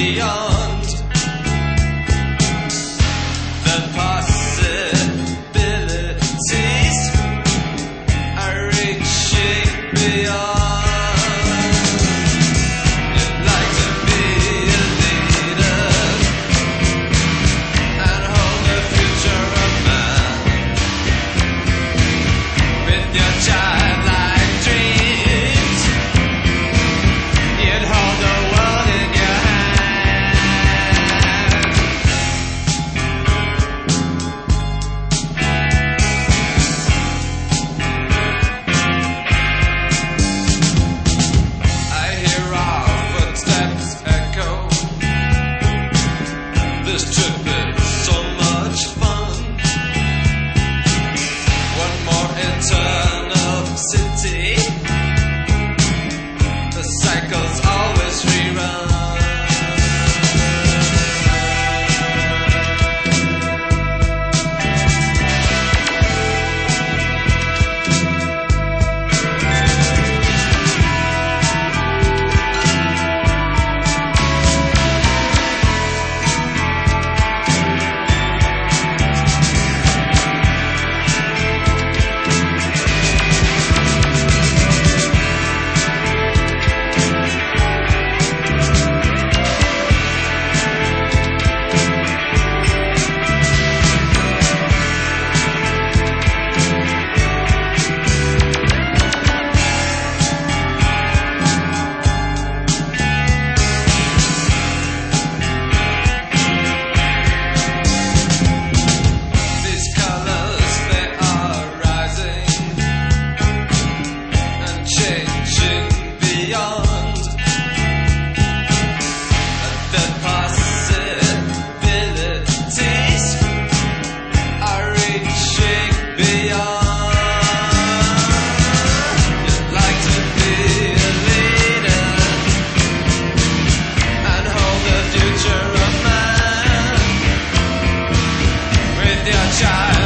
beyond the possibilities are reaching beyond. You'd like to be a leader and hold the future of man with your childlike dreams. You'd hold the world in your hand. I hear our footsteps echo. This trip is so much fun. One more eternal city. The cycles always rerun. These colors, they are rising and changing beyond the possibilities are reaching beyond. You'd like to be a leader and hold the future of man with your child.